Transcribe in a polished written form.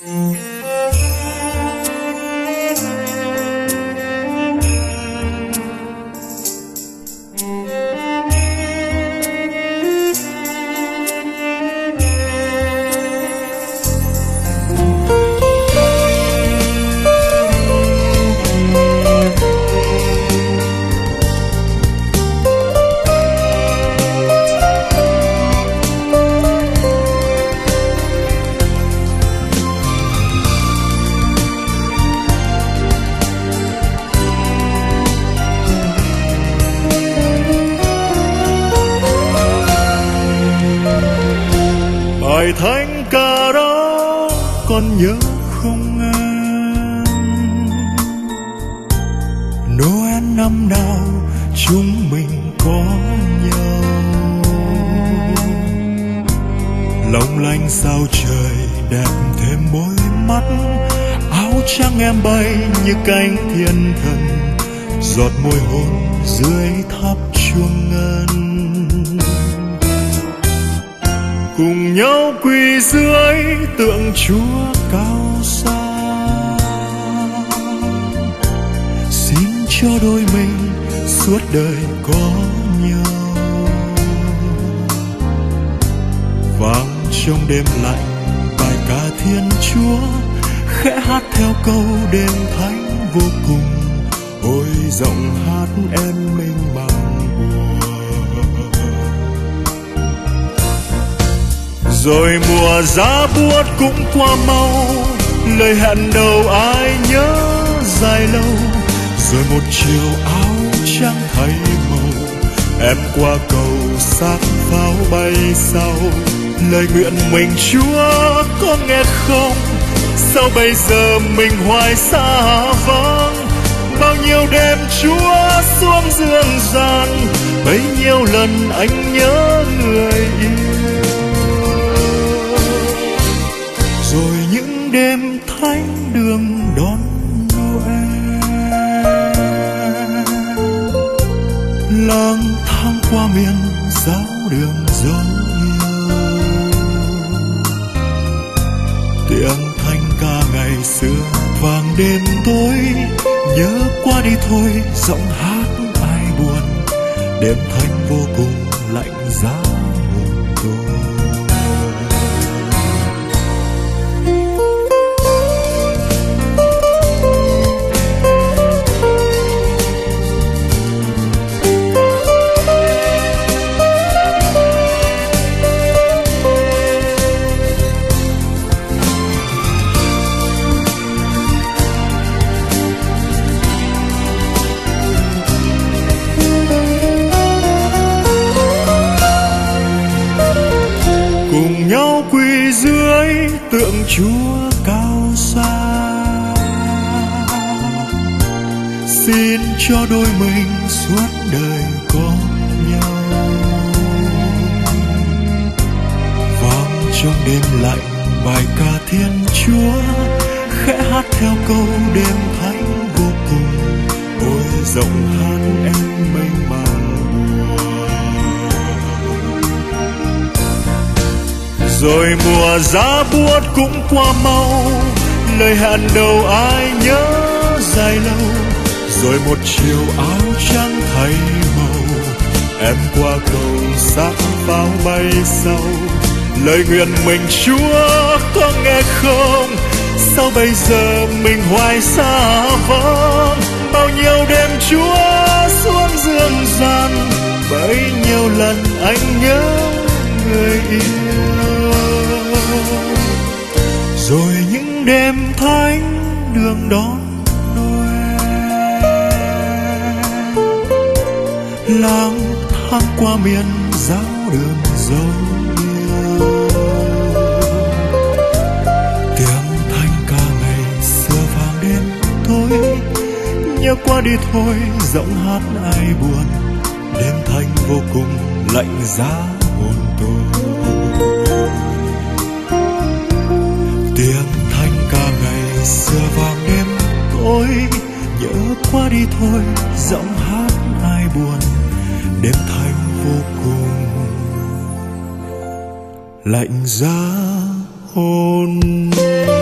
Bài thánh ca đó con nhớ không em? Noel năm nào chúng mình có nhau, long lanh sao trời đẹp thêm môi mắt, áo trắng em bay như cánh thiên thần, giọt môi hôn dưới tháp chuông ngân. Cùng nhau quỳ dưới tượng Chúa cao xa, xin cho đôi mình suốt đời có nhau. Vang trong đêm lạnh bài ca Thiên Chúa, khẽ hát theo câu đêm thánh vô cùng. Ôi giọng hát em mênh mang buồn. Rồi mùa giá buốt cũng qua mau, lời hẹn đầu ai nhớ dài lâu. Rồi một chiều áo trắng thay màu, em qua cầu xác pháo bay sau. Lời nguyện mình Chúa có nghe không? Sao bây giờ mình hoài xa vắng? Bao nhiêu đêm Chúa xuống dương gian, bấy nhiêu lần anh nhớ người yêu. Rồi những đêm thánh đường đón Noel, lang thang qua miền giáo đường dấu yêu. Tiếng thanh ca ngày xưa vang đêm tối, nhớ qua đi thôi giọng hát ai buồn. Đêm thanh vô cùng lạnh giá hồn tôi. Cùng nhau quỳ dưới tượng Chúa cao xa, xin cho đôi mình suốt đời có nhau. Vang trong đêm lạnh bài ca Thiên Chúa, khẽ hát theo câu đêm thánh vô cùng. Ôi giọng hát em mênh mang. Rồi mùa giá buốt cũng qua mau, lời hẹn đầu ai nhớ dài lâu. Rồi một chiều áo trắng thay màu, em qua cầu xác pháo bay sau. Lời nguyện mình Chúa có nghe không? Sao bây giờ mình hoài xa vắng? Bao nhiêu đêm Chúa xuống dương gian, bấy nhiêu lần anh nhớ người yêu. Rồi những đêm thánh đường đón Noel, lang thang qua miền giáo đường dấu yêu. Tiếng thanh ca ngày xưa vang đêm tối, nhớ qua đi thôi giọng hát ai buồn. Đêm thanh vô cùng lạnh giá hồn tôi. Tiếng thanh ca ngày xưa vang đêm tối, nhớ qua đi thôi giọng hát ai buồn. Đêm thanh vô cùng lạnh giá hồn.